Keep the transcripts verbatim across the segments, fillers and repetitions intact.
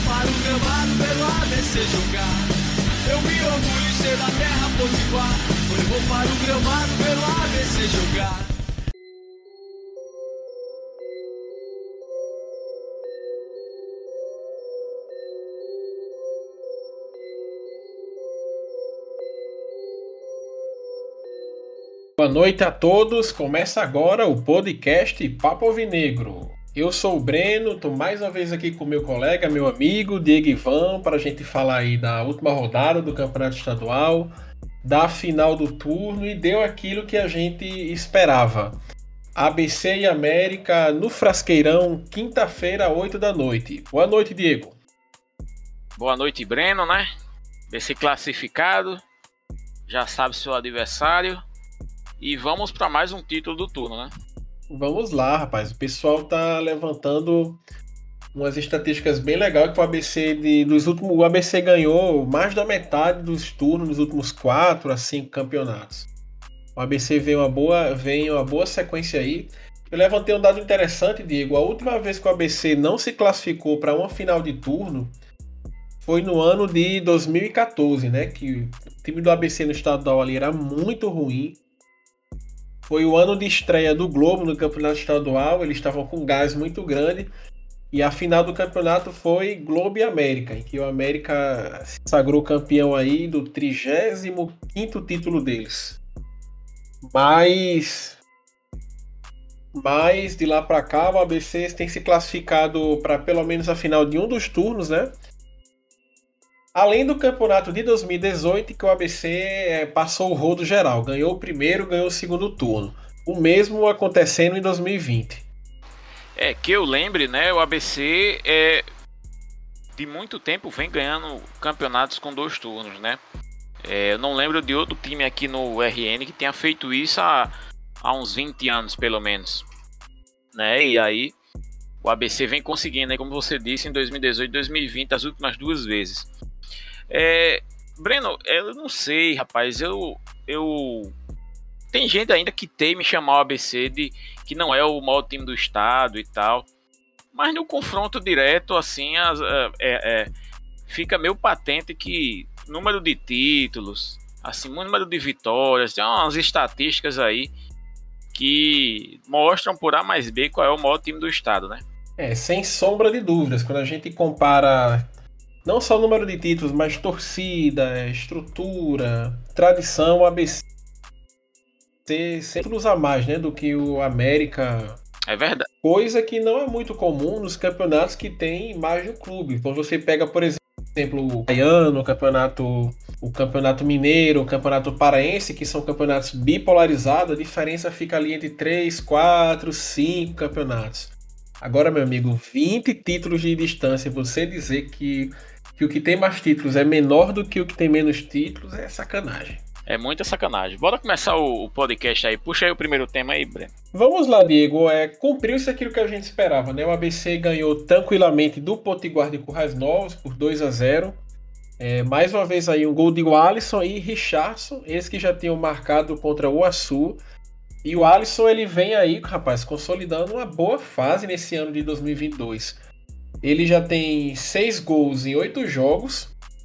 para o gramado pelo A B C jogar. Eu me orgulho em ser da terra potiguar. Eu vou para o gramado pelo A B C jogar. Boa noite a todos, começa agora o podcast Papo Alvinegro. Eu sou o Breno, estou mais uma vez aqui com meu colega, meu amigo Diego Ivan, para a gente falar aí da última rodada do Campeonato Estadual, da final do turno e deu aquilo que a gente esperava. A B C e América no Frasqueirão, quinta-feira, oito da noite. Boa noite, Diego. Boa noite, Breno, né? B C classificado, já sabe seu adversário. E vamos para mais um título do turno, né? Vamos lá, rapaz. O pessoal tá levantando umas estatísticas bem legais que o A B C de, dos últimos, o A B C ganhou mais da metade dos turnos nos últimos quatro a cinco campeonatos. O A B C vem uma boa, vem uma boa sequência aí. Eu levantei um dado interessante, Diego. A última vez que o A B C não se classificou para uma final de turno foi no ano de dois mil e catorze, né? Que o time do A B C no estadual ali era muito ruim. Foi o ano de estreia do Globo no campeonato estadual, eles estavam com um gás muito grande. E a final do campeonato foi Globo e América, em que o América se sagrou campeão aí do trigésimo quinto título deles. Mas, mas de lá para cá o A B C tem se classificado para pelo menos a final de um dos turnos, né? Além do campeonato de dois mil e dezoito, que o A B C passou o rodo geral, ganhou o primeiro, ganhou o segundo turno. O mesmo acontecendo em dois mil e vinte. É, que eu lembre, né, o A B C é, de muito tempo vem ganhando campeonatos com dois turnos, né? É, eu não lembro de outro time aqui no R N que tenha feito isso há, há uns vinte anos, pelo menos. Né? E aí, o A B C vem conseguindo, né, como você disse, em dois mil e dezoito e dois mil e vinte, as últimas duas vezes. É, Breno, eu não sei, rapaz, eu, eu tem gente ainda que teme chamar o A B C de que não é o maior time do estado e tal, mas no confronto direto, assim, as, é, é, fica meio patente que número de títulos, assim, número de vitórias, tem umas estatísticas aí que mostram por A mais B qual é o maior time do estado, né? É, sem sombra de dúvidas, quando a gente compara não só o número de títulos, mas torcida, estrutura, tradição, o A B C sempre usa mais, né, do que o América. É verdade. Coisa que não é muito comum nos campeonatos que tem mais de um clube. Então você pega, por exemplo, o Baiano, o campeonato, o campeonato mineiro, o campeonato paraense, que são campeonatos bipolarizados, a diferença fica ali entre três, quatro, cinco campeonatos. Agora, meu amigo, vinte títulos de distância, você dizer que que o que tem mais títulos é menor do que o que tem menos títulos é sacanagem. É muita sacanagem. Bora começar o, o podcast aí. Puxa aí o primeiro tema aí, Breno. Vamos lá, Diego. É, cumpriu-se aquilo que a gente esperava, né? O A B C ganhou tranquilamente do Potiguar de Currais Novos por dois a zero. É, mais uma vez aí um gol de Alisson e Richardson, eles que já tinham marcado contra o Açu. E o Alisson, ele vem aí, rapaz, consolidando uma boa fase nesse ano de dois mil e vinte e dois. Ele já tem seis gols em oito jogos,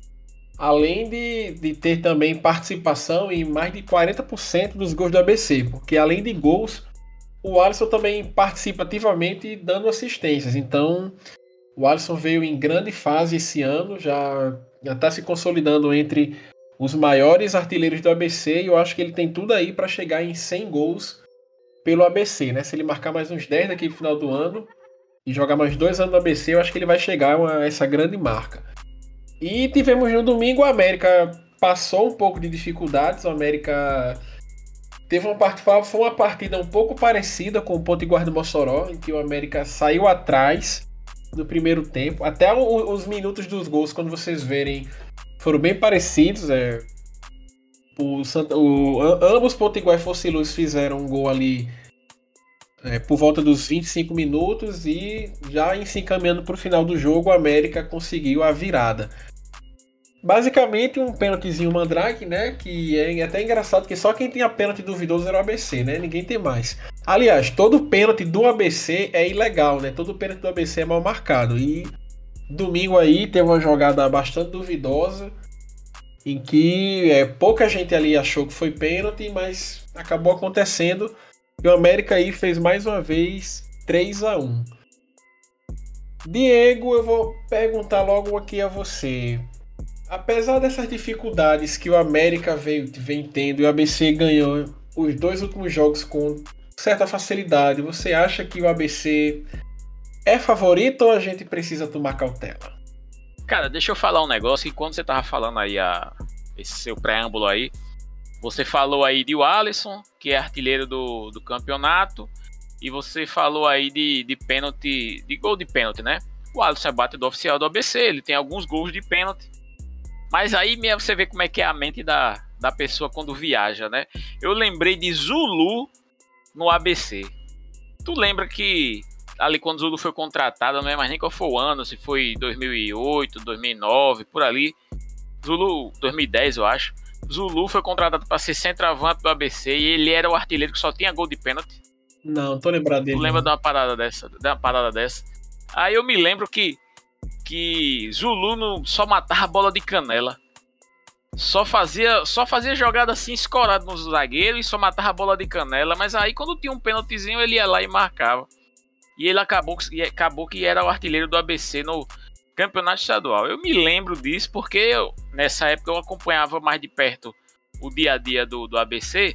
além de, de ter também participação em mais de quarenta por cento dos gols do A B C, porque além de gols, o Alisson também participa ativamente dando assistências. Então, o Alisson veio em grande fase esse ano, já está se consolidando entre os maiores artilheiros do A B C, e eu acho que ele tem tudo aí para chegar em cem gols pelo A B C, né? Se ele marcar mais uns dez daqui no final do ano e jogar mais dois anos no A B C, eu acho que ele vai chegar a essa grande marca. E tivemos no domingo, o América passou um pouco de dificuldades, o América teve uma partida, foi uma partida um pouco parecida com o Potiguar de Mossoró, em que o América saiu atrás no primeiro tempo, até os minutos dos gols, quando vocês verem, foram bem parecidos. É, o, o, ambos Potiguar e Fosse Luz fizeram um gol ali É, por volta dos vinte e cinco minutos, e já em se encaminhando para o final do jogo, o América conseguiu a virada. Basicamente um pênaltizinho Mandrake, né? Que é até engraçado, que só quem tinha pênalti duvidoso era o A B C, né? Ninguém tem mais. Aliás, todo pênalti do A B C é ilegal, né? Todo pênalti do A B C é mal marcado. E domingo aí teve uma jogada bastante duvidosa, em que é, pouca gente ali achou que foi pênalti, mas acabou acontecendo. E o América aí fez mais uma vez três a um. Diego, eu vou perguntar logo aqui a você. Apesar dessas dificuldades que o América veio, vem tendo e o A B C ganhou os dois últimos jogos com certa facilidade, você acha que o A B C é favorito ou a gente precisa tomar cautela? Cara, deixa eu falar um negócio que quando você tava falando aí a, esse seu preâmbulo aí, você falou aí de Alisson, que é artilheiro do, do campeonato, e você falou aí de, de pênalti, de gol de pênalti, né? O Alisson é batedor oficial do A B C, ele tem alguns gols de pênalti, mas aí você vê como é que é a mente da, da pessoa quando viaja, né? Eu lembrei de Zulu no A B C. Tu lembra que ali quando o Zulu foi contratado, não lembro mais nem qual foi o ano, se foi dois mil e oito, dois mil e nove, por ali. Zulu, dois mil e dez eu acho. Zulu foi contratado para ser centroavante do A B C e ele era o artilheiro que só tinha gol de pênalti. Não, tô lembrado dele. Tu lembra de uma parada dessa? De uma parada dessa? Aí eu me lembro que, que Zulu não, só matava a bola de canela. Só fazia, só fazia jogada assim, escorado nos zagueiros e só matava a bola de canela. Mas aí quando tinha um pênaltizinho ele ia lá e marcava. E ele acabou, acabou que era o artilheiro do A B C no campeonato estadual. Eu me lembro disso porque eu, nessa época eu acompanhava mais de perto o dia a dia do, do A B C.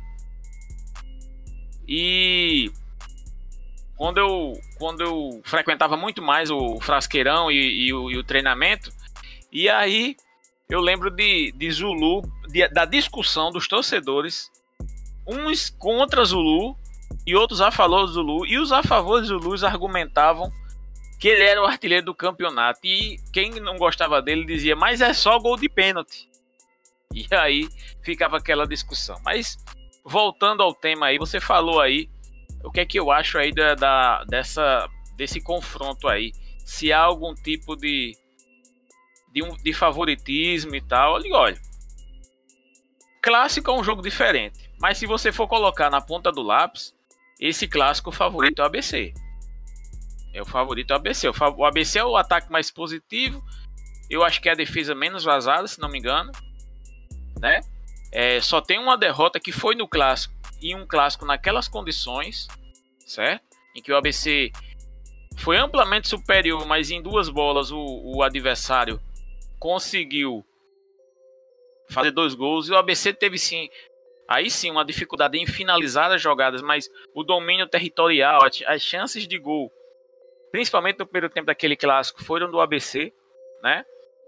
E quando eu, quando eu frequentava muito mais o frasqueirão e, e, o, e o treinamento, e aí eu lembro de, de Zulu, de, da discussão dos torcedores, uns contra Zulu e outros a favor do Zulu, e os a favor de Zulu argumentavam que ele era o artilheiro do campeonato, e quem não gostava dele dizia, mas é só gol de pênalti. E aí ficava aquela discussão. Mas voltando ao tema aí, você falou aí o que é que eu acho aí da, da, dessa, desse confronto aí, se há algum tipo de de, um, de favoritismo e tal. Olha, olha, clássico é um jogo diferente, mas se você for colocar na ponta do lápis, esse clássico, o favorito é o A B C. É o favorito é o A B C. O A B C é o ataque mais positivo. Eu acho que é a defesa menos vazada, se não me engano, né? É, só tem uma derrota que foi no clássico, e um clássico naquelas condições, certo? Em que o A B C foi amplamente superior, mas em duas bolas o, o adversário conseguiu fazer dois gols, e o A B C teve sim, aí sim, uma dificuldade em finalizar as jogadas, mas o domínio territorial, as chances de gol, principalmente no primeiro tempo daquele clássico, foram do A B C, né?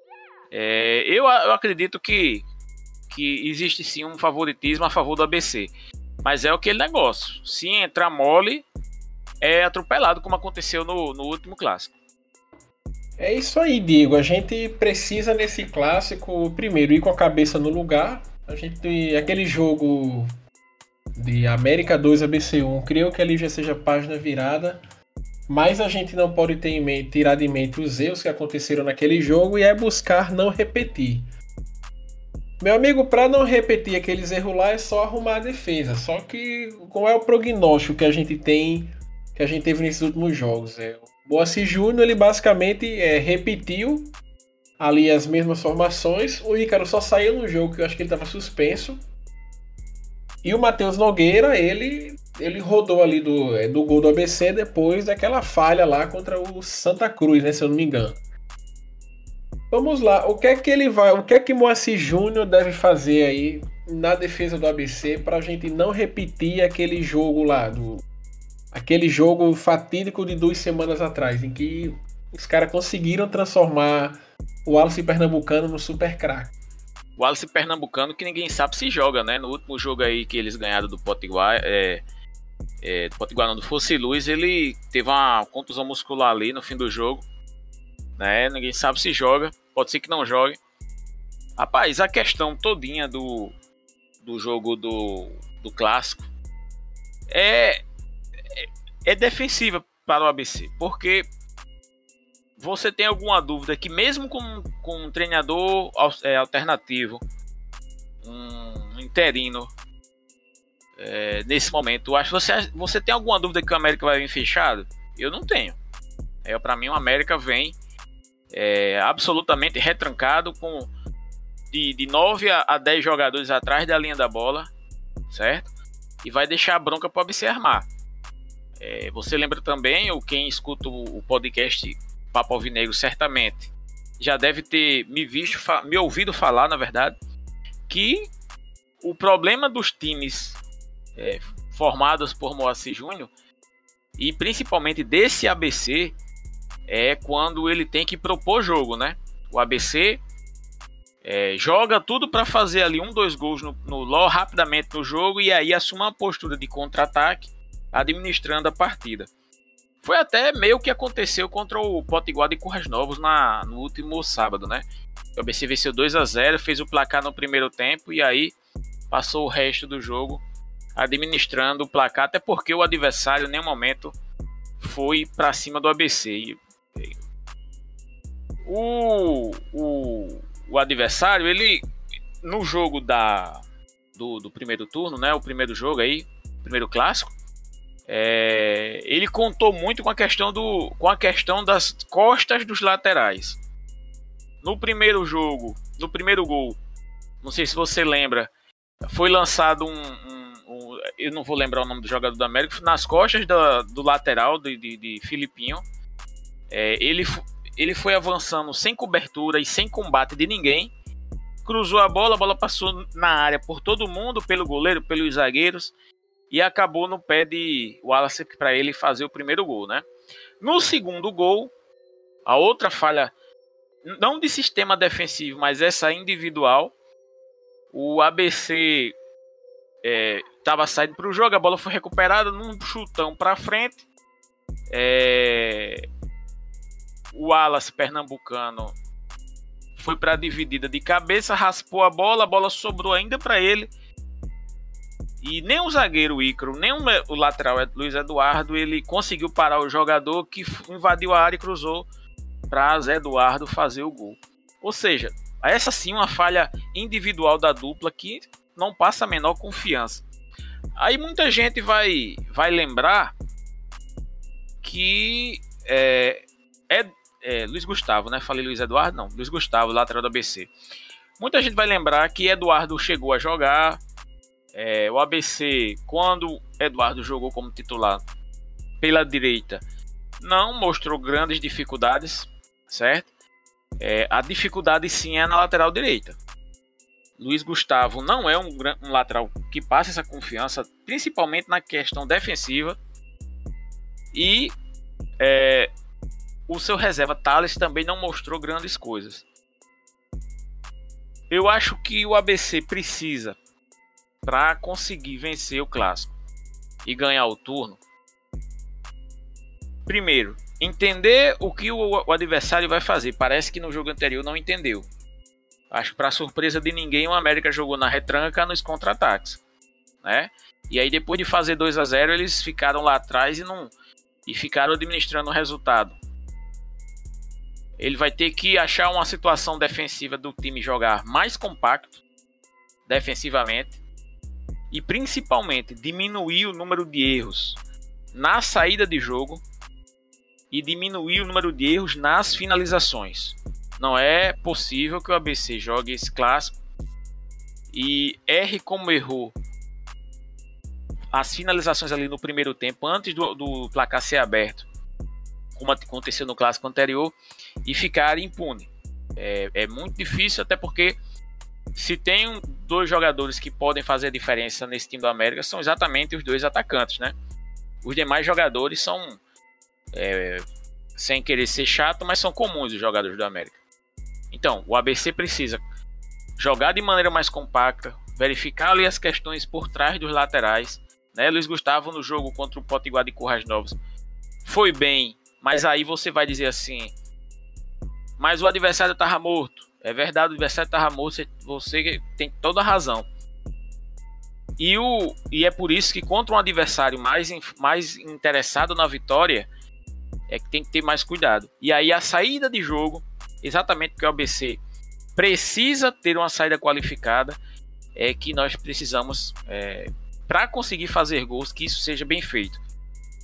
É, eu, eu acredito que que existe sim um favoritismo a favor do A B C, mas é aquele negócio, se entrar mole é atropelado, como aconteceu no, no último clássico. É isso aí, Diego, a gente precisa nesse clássico primeiro ir com a cabeça no lugar. A gente, aquele jogo de América dois A B C um, creio que ali já seja página virada, mas a gente não pode ter em mente, tirar de mente os erros que aconteceram naquele jogo, e é buscar não repetir. Meu amigo, para não repetir aqueles erros lá, é só arrumar a defesa. Só que qual é o prognóstico que a gente tem, que a gente teve nesses últimos jogos? É, o Moacir Júnior, ele basicamente é, repetiu ali as mesmas formações. O Ícaro só saiu no jogo, que eu acho que ele estava suspenso. E o Matheus Nogueira, ele, ele rodou ali do, é, do gol do A B C depois daquela falha lá contra o Santa Cruz, né, se eu não me engano. Vamos lá, o que é que ele vai, o que é que Moacir Júnior deve fazer aí na defesa do A B C para a gente não repetir aquele jogo lá, do, aquele jogo fatídico de duas semanas atrás, em que os caras conseguiram transformar o Wallace Pernambucano no super craque. O Wallace Pernambucano que ninguém sabe se joga, né? No último jogo aí que eles ganharam do Potiguar, é, é, do Potiguar não, do Fosse Luz, ele teve uma contusão muscular ali no fim do jogo, né? Ninguém sabe se joga. Pode ser que não jogue. Rapaz, a questão todinha do, do jogo do, do clássico é, é, é defensiva para o A B C. Porque você tem alguma dúvida que mesmo com, com um treinador é, alternativo, um interino, é, nesse momento, acho, você, você tem alguma dúvida que o América vai vir fechado? Eu não tenho. É, para mim o América vem é, absolutamente retrancado, com de, de nove a dez jogadores atrás da linha da bola, certo? E vai deixar a bronca para o A B C armar. É, você lembra também, ou quem escuta o, o podcast Papo Alvinegro certamente já deve ter me visto, me ouvido falar, na verdade, que o problema dos times é, formados por Moacir Júnior, e principalmente desse A B C, é quando ele tem que propor jogo, né? O A B C é, joga tudo para fazer ali um, dois gols no, no L O R rapidamente no jogo, e aí assume uma postura de contra-ataque, administrando a partida. Foi até meio que aconteceu contra o Potiguar de Currais Novos na, no último sábado, né? O A B C venceu dois a zero, fez o placar no primeiro tempo e aí passou o resto do jogo administrando o placar, até porque o adversário em nenhum momento foi para cima do A B C. O, o, o adversário, ele no jogo da, do, do primeiro turno, né? O primeiro jogo aí, primeiro clássico, É, ele contou muito com a questão do, com a questão das costas dos laterais. No primeiro jogo, no primeiro gol, não sei se você lembra, foi lançado um, um, um eu não vou lembrar o nome do jogador do América, nas costas do, do lateral de, de, de Filipinho. É, ele, ele foi avançando sem cobertura e sem combate de ninguém, cruzou a bola, a bola passou na área por todo mundo, pelo goleiro, pelos zagueiros, e acabou no pé de Wallace para ele fazer o primeiro gol, né? No segundo gol, a outra falha, não de sistema defensivo, mas essa individual, o A B C estava é, saindo para o jogo, a bola foi recuperada num chutão para frente. É, o Wallace pernambucano foi para a dividida de cabeça, raspou a bola, a bola sobrou ainda para ele. E nem o zagueiro Ícaro, nem o lateral Luiz Eduardo, ele conseguiu parar o jogador que invadiu a área e cruzou para Zé Eduardo fazer o gol. Ou seja, essa sim uma falha individual da dupla que não passa a menor confiança. Aí muita gente vai, vai lembrar que é, é, é Luiz Gustavo, né? Falei Luiz Eduardo? Não, Luiz Gustavo, lateral do A B C. Muita gente vai lembrar que Eduardo chegou a jogar. É, o A B C, quando Eduardo jogou como titular pela direita, não mostrou grandes dificuldades, certo? É, a dificuldade sim é na lateral direita. Luiz Gustavo não é um, um lateral que passa essa confiança, principalmente na questão defensiva. E é, o seu reserva Thales também não mostrou grandes coisas. Eu acho que o A B C precisa, para conseguir vencer o clássico e ganhar o turno, primeiro, entender o que o, o adversário vai fazer. Parece que no jogo anterior não entendeu. Acho que para surpresa de ninguém, o América jogou na retranca nos contra-ataques, né? E aí depois de fazer dois a zero, eles ficaram lá atrás e, não, e ficaram administrando o resultado. Ele vai ter que achar uma situação defensiva do time jogar mais compacto defensivamente, e principalmente diminuir o número de erros na saída de jogo e diminuir o número de erros nas finalizações. Não é possível que o A B C jogue esse clássico e erre como errou as finalizações ali no primeiro tempo, antes do, do placar ser aberto, como aconteceu no clássico anterior, e ficar impune. É, é muito difícil, até porque se tem dois jogadores que podem fazer a diferença nesse time do América, são exatamente os dois atacantes, né? Os demais jogadores são, é, sem querer ser chato, mas são comuns os jogadores do América. Então, o A B C precisa jogar de maneira mais compacta, verificar ali as questões por trás dos laterais, né? Luiz Gustavo no jogo contra o Potiguar de Currais Novos foi bem, mas aí você vai dizer assim, mas o adversário estava morto. É verdade, o adversário estava morto, você tem toda a razão. E, o, e é por isso que contra um adversário mais, mais interessado na vitória, é que tem que ter mais cuidado. E aí a saída de jogo, exatamente porque o A B C precisa ter uma saída qualificada, é que nós precisamos, é, para conseguir fazer gols, que isso seja bem feito.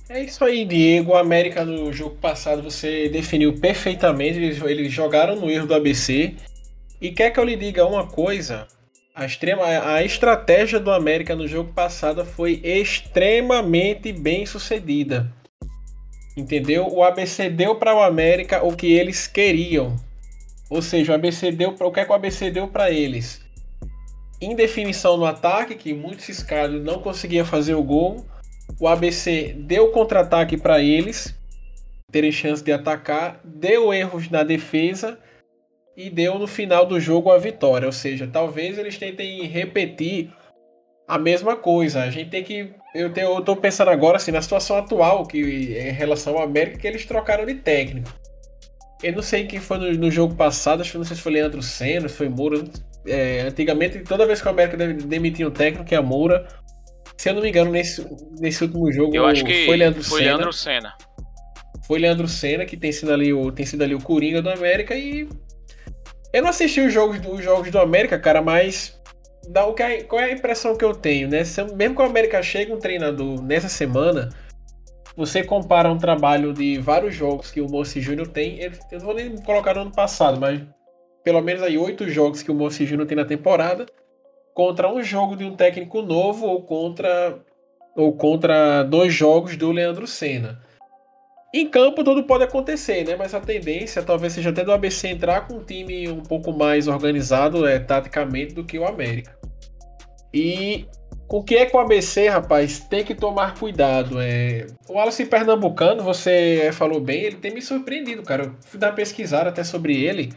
É isso aí, Diego. O América no jogo passado você definiu perfeitamente. Eles, eles jogaram no erro do A B C. E quer que eu lhe diga uma coisa? A, extrema, a estratégia do América no jogo passado foi extremamente bem sucedida. Entendeu? O A B C deu para o América o que eles queriam. Ou seja, o A B C deu pra, o que é que o A B C deu para eles? Indefinição no ataque, que muitos ciscados não conseguiam fazer o gol. O A B C deu contra-ataque para eles terem chance de atacar, deu erros na defesa e deu no final do jogo a vitória. Ou seja, talvez eles tentem repetir a mesma coisa. A gente tem que. Eu, tenho, eu tô pensando agora assim, na situação atual, que em relação ao América, que eles trocaram de técnico. Eu não sei quem foi no, no jogo passado, acho que não sei se foi Leandro Senna, se foi Moura. É, antigamente, toda vez que o América demitia um técnico, que é a Moura. Se eu não me engano, nesse, nesse último jogo eu acho que foi Leandro foi Senna. Leandro Senna. Foi Leandro Senna, que tem sido ali o, tem sido ali o Coringa do América. E eu não assisti os jogos do, os jogos do América, cara, mas dá o que é, qual é a impressão que eu tenho, né? Se, mesmo que o América chegue um treinador nessa semana, você compara um trabalho de vários jogos que o Moacir Júnior tem. Eu não vou nem colocar no ano passado, mas pelo menos aí oito jogos que o Moacir Júnior tem na temporada, contra um jogo de um técnico novo ou contra, ou contra dois jogos do Leandro Senna. Em campo tudo pode acontecer, né? Mas a tendência talvez seja até do A B C entrar com um time um pouco mais organizado é, taticamente do que o América. E com o que é que o A B C, rapaz, tem que tomar cuidado. É... O Wallace Pernambucano, você falou bem, ele tem me surpreendido, cara. Eu fui dar uma pesquisada até sobre ele.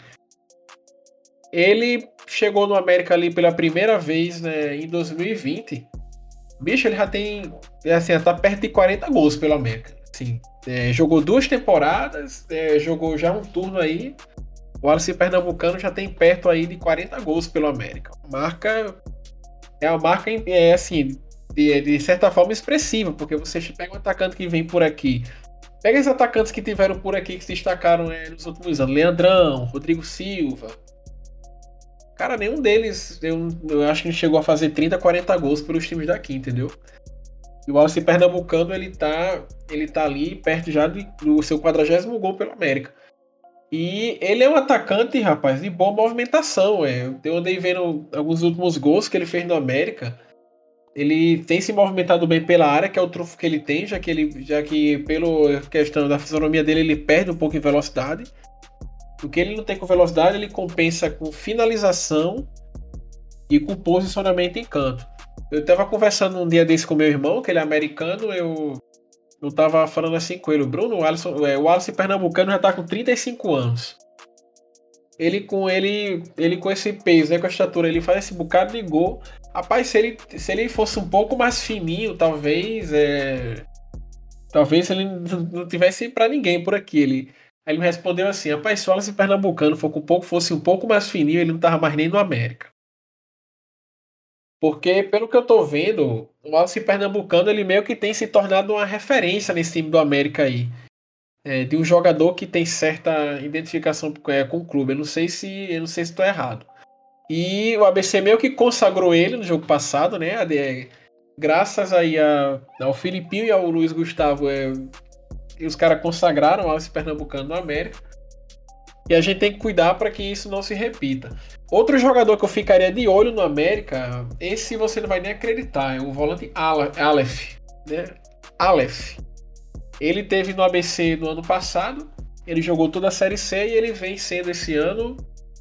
Ele chegou no América ali pela primeira vez, né, em dois mil e vinte. Bicho, ele já tem, assim, tá perto de quarenta gols pelo América. Assim, é, jogou duas temporadas, é, jogou já um turno aí. O Wallace Pernambucano já tem perto aí de quarenta gols pelo América. Marca é uma marca, é, assim, de, de certa forma expressiva, porque você pega um atacante que vem por aqui. Pega os atacantes que tiveram por aqui que se destacaram é, nos últimos anos. Leandrão, Rodrigo Silva. Cara, nenhum deles, eu, eu acho que ele chegou a fazer trinta, quarenta gols pelos times daqui, entendeu? E o Wallace Pernambucano, ele tá, ele tá ali perto já de, do seu quadragésimo gol pelo América. E ele é um atacante, rapaz, de boa movimentação. É. Eu andei vendo alguns últimos gols que ele fez no América. Ele tem se movimentado bem pela área, que é o trunfo que ele tem, já que, ele, já que pela questão da fisionomia dele, ele perde um pouco em velocidade. O que ele não tem com velocidade, ele compensa com finalização e com posicionamento em canto. Eu estava conversando um dia desse com meu irmão, que ele é americano, eu, eu tava falando assim com ele, o Bruno, o Alisson, o Wallace Pernambucano já está com trinta e cinco anos. Ele com ele, ele com esse peso, né, com a estatura, ele faz esse bocado de gol. Rapaz, se ele, se ele fosse um pouco mais fininho, talvez, é, talvez ele não tivesse para ninguém por aqui. Ele Aí ele me respondeu assim, rapaz, se o Wallace Pernambucano for com um pouco, fosse um pouco mais fininho, ele não tava mais nem no América. Porque, pelo que eu tô vendo, o Wallace Pernambucano, ele meio que tem se tornado uma referência nesse time do América aí. É, de um jogador que tem certa identificação é, com o clube. Eu não sei se eu não sei se estou errado. E o A B C meio que consagrou ele no jogo passado, né? É, graças aí a, ao Filipinho e ao Luiz Gustavo, é, e os caras consagraram o Wallace Pernambucano no América. E a gente tem que cuidar para que isso não se repita. Outro jogador que eu ficaria de olho no América, esse você não vai nem acreditar, é o volante Aleph. Né? Aleph. Ele teve no A B C no ano passado, ele jogou toda a Série C e ele vem sendo esse ano,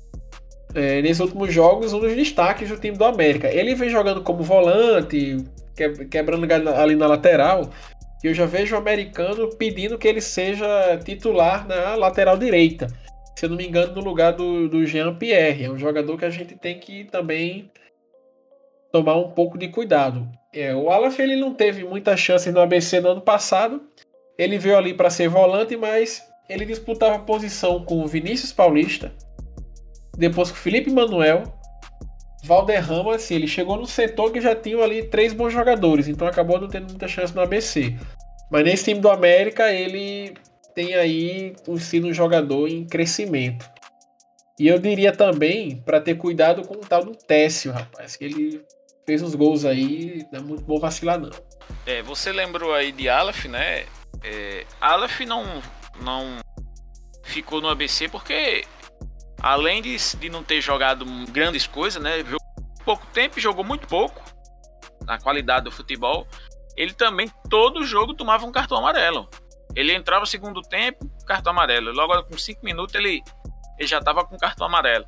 é, nesses últimos jogos, um dos destaques do time do América. Ele vem jogando como volante, quebrando ali na lateral. E eu já vejo o americano pedindo que ele seja titular na lateral direita. Se eu não me engano, no lugar do, do Jean-Pierre. É um jogador que a gente tem que também tomar um pouco de cuidado. É, o Aleph, ele não teve muitas chances no A B C no ano passado. Ele veio ali para ser volante, mas ele disputava a posição com o Vinícius Paulista, depois com o Felipe Manuel, Valderrama. Assim, ele chegou no setor que já tinham ali três bons jogadores, então acabou não tendo muita chance no A B C. Mas nesse time do América, ele tem aí sido um jogador em crescimento. E eu diria também para ter cuidado com o tal do Técio, rapaz, que ele fez uns gols aí, não é muito bom vacilar não. É, você lembrou aí de Aleph, né? É, Aleph não, não ficou no A B C porque, além de, de não ter jogado grandes coisas, né, jogou pouco tempo e jogou muito pouco na qualidade do futebol, ele também, todo jogo, tomava um cartão amarelo. Ele entrava no segundo tempo, cartão amarelo. Logo com cinco minutos ele, ele já estava com cartão amarelo.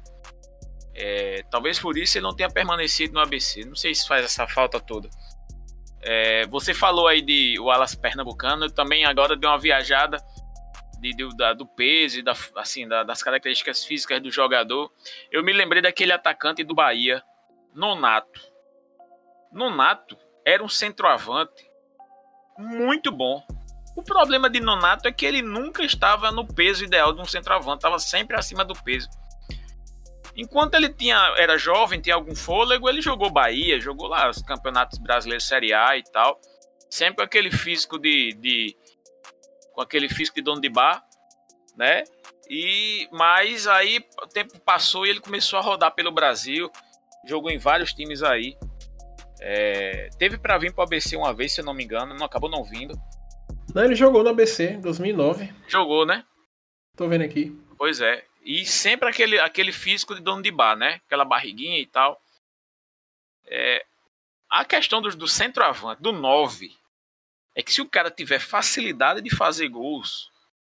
É, talvez por isso ele não tenha permanecido no A B C. Não sei se faz essa falta toda. É, você falou aí de o Wallace Pernambucano. Eu também agora dei uma viajada de, de, da, do peso e da, assim, da, das características físicas do jogador. Eu me lembrei daquele atacante do Bahia, Nonato. Nonato era um centroavante muito bom. O problema de Nonato é que ele nunca estava no peso ideal de um centroavante, estava sempre acima do peso. Enquanto ele tinha, era jovem, tinha algum fôlego, ele jogou Bahia, jogou lá os campeonatos brasileiros Série A e tal, sempre com aquele físico de, de com aquele físico de dono de bar, né? E mas aí o tempo passou e ele começou a rodar pelo Brasil, jogou em vários times aí. É, teve para vir para o A B C uma vez, se eu não me engano, não acabou não vindo. Não, ele jogou no A B C em dois mil e nove. Jogou, né? Tô vendo aqui. Pois é. E sempre aquele, aquele físico de dono de bar, né? Aquela barriguinha e tal. É, a questão do, do centroavante, do nove, é que se o cara tiver facilidade de fazer gols,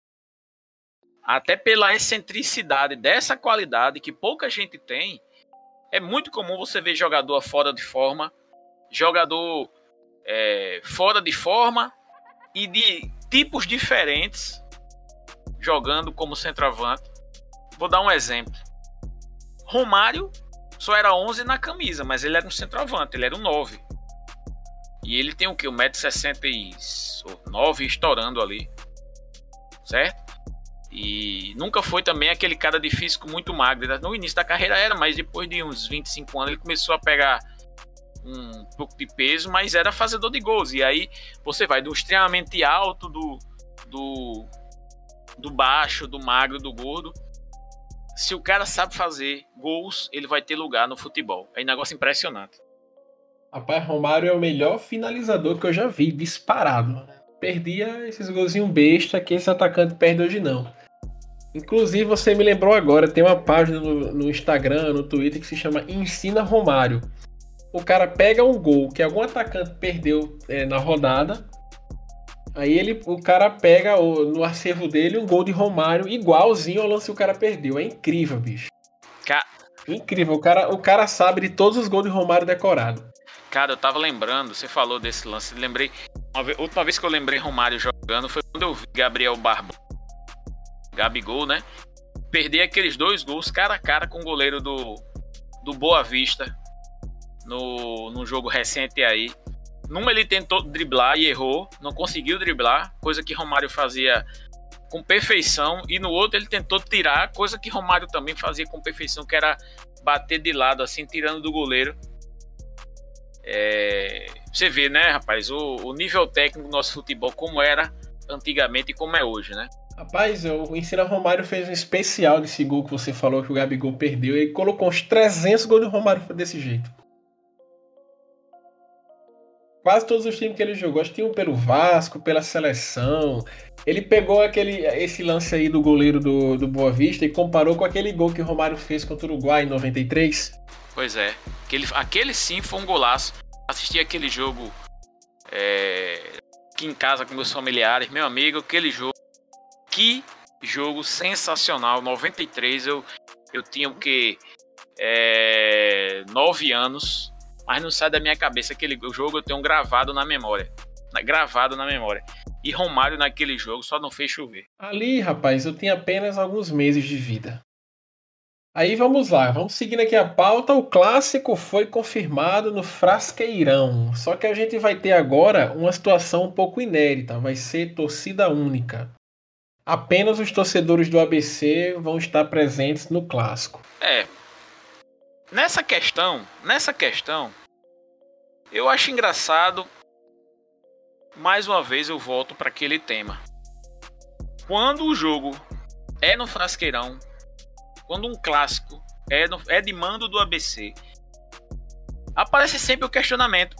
até pela excentricidade dessa qualidade que pouca gente tem, é muito comum você ver jogador fora de forma, jogador é, fora de forma e de tipos diferentes jogando como centroavante. Vou dar um exemplo. Romário só era onze na camisa, mas ele era um centroavante, ele era um nove. E ele tem o quê? um metro e sessenta e nove estourando ali. Certo? E nunca foi também aquele cara de físico muito magro. No início da carreira era, mas depois de uns vinte e cinco anos ele começou a pegar um pouco de peso, mas era fazedor de gols. E aí você vai do extremamente alto, do, do, do baixo, do magro, do gordo. Se o cara sabe fazer gols, ele vai ter lugar no futebol. É um negócio impressionante. Rapaz, Romário é o melhor finalizador que eu já vi, disparado. Perdia esses golzinhos besta que esse atacante perde hoje não. Inclusive, você me lembrou agora, tem uma página no, no Instagram, no Twitter, que se chama Ensina Romário. O cara pega um gol que algum atacante perdeu é, na rodada. Aí ele, o cara pega o, no acervo dele um gol de Romário igualzinho ao lance que o cara perdeu. É incrível, bicho. Ca... Incrível. O cara, o cara sabe de todos os gols de Romário decorado. Cara, eu tava lembrando, você falou desse lance. Lembrei. Uma vez, última vez que eu lembrei Romário jogando foi quando eu vi Gabriel Barbosa, Gabigol, né? Perder aqueles dois gols cara a cara com o goleiro do, do Boa Vista no, no jogo recente aí. Numa ele tentou driblar e errou, não conseguiu driblar, coisa que Romário fazia com perfeição, e no outro ele tentou tirar, coisa que Romário também fazia com perfeição, que era bater de lado, assim, tirando do goleiro. É... Você vê, né, rapaz, o, o nível técnico do nosso futebol, como era antigamente e como é hoje, né? Rapaz, o Ensina Romário fez um especial desse gol que você falou que o Gabigol perdeu, e colocou uns trezentos gols de Romário desse jeito. Quase todos os times que ele jogou, acho que tinha um pelo Vasco, pela seleção. Ele pegou aquele, esse lance aí do goleiro do, do Boa Vista e comparou com aquele gol que o Romário fez contra o Uruguai em noventa e três. Pois é, aquele, aquele sim foi um golaço. Assisti aquele jogo é, aqui em casa com meus familiares, meu amigo, aquele jogo. Que jogo sensacional, noventa e três, eu, eu tinha o que? É, nove anos. Mas não sai da minha cabeça aquele jogo, eu tenho gravado na memória. Gravado na memória. E Romário naquele jogo só não fez chover. Ali, rapaz, eu tinha apenas alguns meses de vida. Aí vamos lá, vamos seguindo aqui a pauta. O clássico foi confirmado no Frasqueirão. Só que a gente vai ter agora uma situação um pouco inédita. Vai ser torcida única. Apenas os torcedores do A B C vão estar presentes no clássico. É. Nessa questão, nessa questão, eu acho engraçado, mais uma vez eu volto para aquele tema. Quando o jogo é no Frasqueirão, quando um clássico é, no, é de mando do A B C, aparece sempre o questionamento.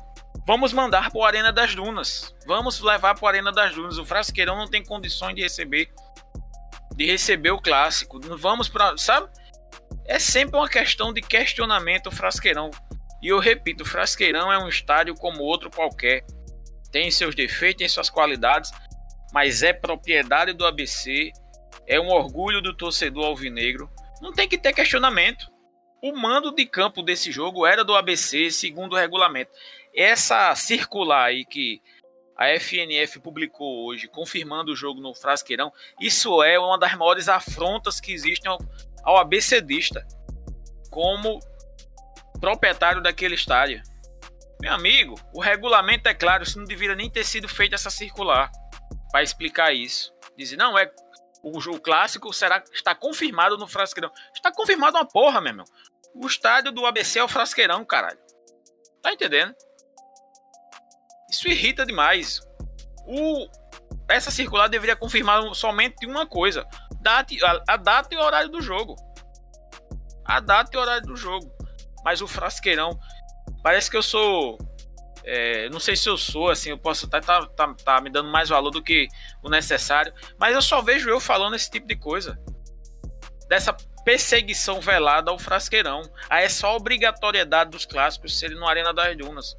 Vamos mandar para o Arena das Dunas. Vamos levar para o Arena das Dunas. O Frasqueirão não tem condições de receber de receber o clássico. Vamos para, sabe? É sempre uma questão de questionamento o Frasqueirão. E eu repito, o Frasqueirão é um estádio como outro qualquer. Tem seus defeitos, tem suas qualidades, mas é propriedade do A B C. É um orgulho do torcedor alvinegro. Não tem que ter questionamento. O mando de campo desse jogo era do A B C, segundo o regulamento. Essa circular aí que a F N F publicou hoje, confirmando o jogo no Frasqueirão, isso é uma das maiores afrontas que existem ao, ao ABCdista, como proprietário daquele estádio. Meu amigo, o regulamento é claro, isso não deveria nem ter sido feita essa circular para explicar isso. Dizer, não, é o jogo clássico será, está confirmado no Frasqueirão. Está confirmado uma porra, meu irmão. O estádio do A B C é o Frasqueirão, caralho. Tá entendendo? Isso irrita demais. O, essa circular deveria confirmar somente uma coisa: data, a, a data e o horário do jogo. A data e o horário do jogo. Mas o Frasqueirão, parece que eu sou. É, não sei se eu sou, assim, eu posso estar tá, tá, tá me dando mais valor do que o necessário. Mas eu só vejo eu falando esse tipo de coisa. Dessa perseguição velada ao Frasqueirão. A essa obrigatoriedade dos clássicos serem no Arena das Dunas.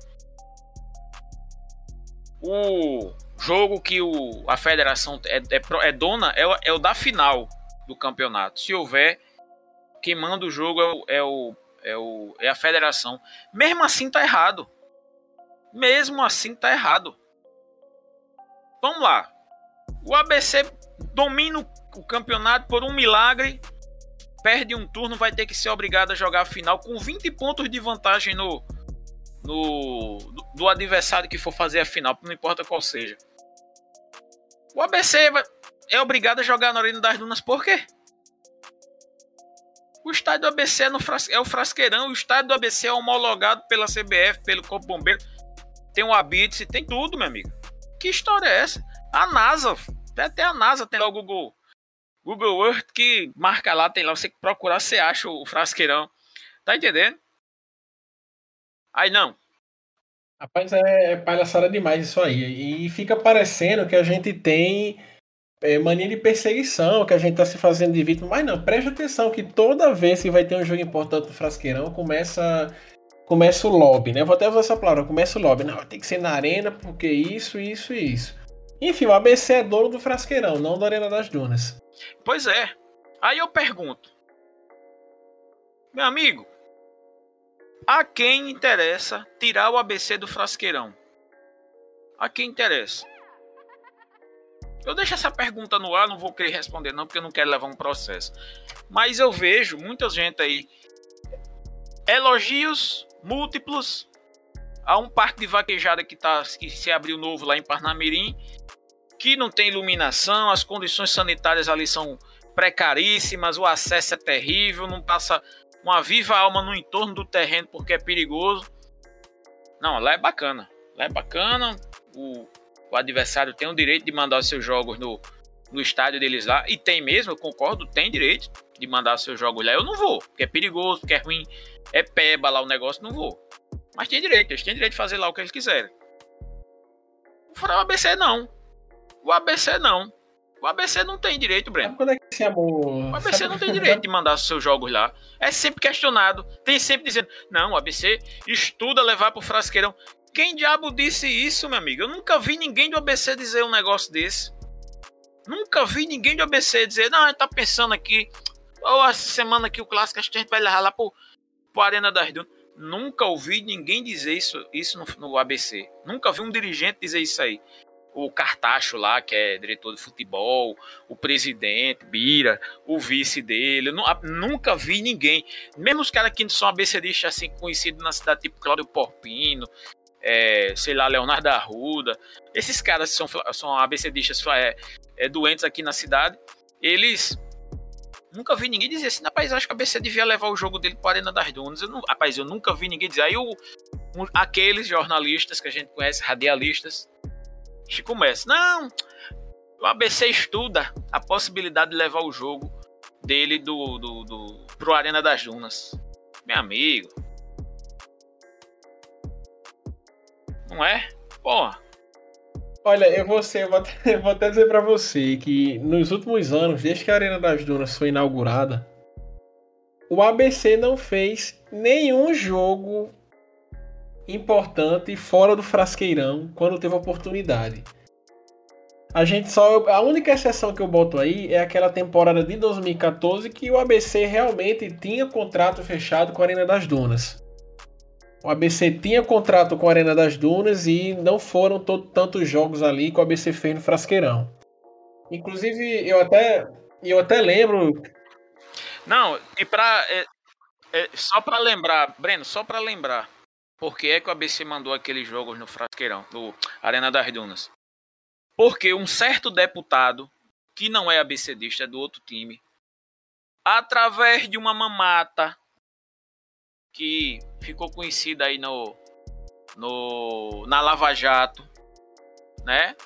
O jogo que o, a federação é, é, é dona é o, é o da final do campeonato. Se houver, quem manda o jogo é, o, é, o, é, o, é a federação. Mesmo assim tá errado. Mesmo assim tá errado. Vamos lá. O A B C domina o campeonato por um milagre. Perde um turno, vai ter que ser obrigado a jogar a final com vinte pontos de vantagem no... No, do, do adversário que for fazer a final, não importa qual seja. O A B C vai, é obrigado a jogar na Arena das Dunas por quê? O estádio do A B C é, no, é o Frasqueirão. O estádio do A B C é homologado pela C B F, pelo Corpo Bombeiro. Tem o Abitse, tem tudo, meu amigo. Que história é essa? A NASA, até a NASA tem lá o Google Google Earth que marca lá, tem lá, você procurar, você acha o Frasqueirão. Tá entendendo? Aí não. Rapaz, é palhaçada demais isso aí. E fica parecendo que a gente tem é, mania de perseguição, que a gente tá se fazendo de vítima. Mas não, preste atenção que toda vez que vai ter um jogo importante no Frasqueirão, começa, começa o lobby, né? Vou até usar essa palavra, começa o lobby. Não, tem que ser na arena, porque isso, isso e isso. Enfim, o A B C é dono do Frasqueirão, não da Arena das Dunas. Pois é. Aí eu pergunto. Meu amigo, a quem interessa tirar o A B C do Frasqueirão? A quem interessa? Eu deixo essa pergunta no ar, não vou querer responder não, porque eu não quero levar um processo. Mas eu vejo muita gente aí, elogios múltiplos a um parque de vaquejada que, tá, que se abriu novo lá em Parnamirim, que não tem iluminação, as condições sanitárias ali são precaríssimas, o acesso é terrível, não passa uma viva alma no entorno do terreno porque é perigoso. Não, lá é bacana. Lá é bacana. O, o adversário tem o direito de mandar os seus jogos no, no estádio deles lá. E tem mesmo, eu concordo, tem direito de mandar os seus jogos lá. Eu não vou, porque é perigoso, porque é ruim. É peba lá o negócio, não vou. Mas tem direito, eles têm direito de fazer lá o que eles quiserem. O A B C não. O A B C não. O A B C não tem direito, Breno. Quando é que esse amor... O A B C não tem direito de mandar os seus jogos lá. É sempre questionado. Tem sempre dizendo, não, o A B C estuda levar pro Frasqueirão. Quem diabo disse isso, meu amigo? Eu nunca vi ninguém do A B C dizer um negócio desse. Nunca vi ninguém do A B C dizer, não, a gente tá pensando aqui, ou oh, essa semana aqui o clássico, acho que a gente vai levar lá pro, pro Arena das Dunas. Nunca ouvi ninguém dizer isso, isso no, no A B C. Nunca vi um dirigente dizer isso aí. O Cartacho lá, que é diretor de futebol, o presidente, Bira, o vice dele. Eu nunca vi ninguém. Mesmo os caras que são ABCdistas assim, conhecidos na cidade, tipo Cláudio Porpino, é, sei lá, Leonardo Arruda. Esses caras são, são ABCdistas é, é, doentes aqui na cidade. Eles... Nunca vi ninguém dizer assim, rapaz, acho que a A B C devia levar o jogo dele para a Arena das Dunas. Eu não, rapaz, eu nunca vi ninguém dizer. Aí o, um, aqueles jornalistas que a gente conhece, radialistas, que começa, não, o A B C estuda a possibilidade de levar o jogo dele do, do, do, pro Arena das Dunas. Meu amigo, Não é? Porra. Olha, eu vou, ser, eu vou, até, eu vou até dizer pra você que nos últimos anos, desde que a Arena das Dunas foi inaugurada, o A B C não fez nenhum jogo importante fora do Frasqueirão quando teve oportunidade. A gente só, a única exceção que eu boto aí é aquela temporada de dois mil e quatorze que o A B C realmente tinha contrato fechado com a Arena das Dunas. O A B C tinha contrato com a Arena das Dunas e não foram todo, tantos jogos ali que o A B C fez no Frasqueirão. Inclusive, eu até, eu até lembro... Não, e pra... É, é, só pra lembrar, Breno, só pra lembrar, por que é que o A B C mandou aqueles jogos no Frasqueirão, no Arena das Dunas? Porque um certo deputado, que não é abecedista, é do outro time, através de uma mamata que ficou conhecida aí no, no, na Lava Jato, né?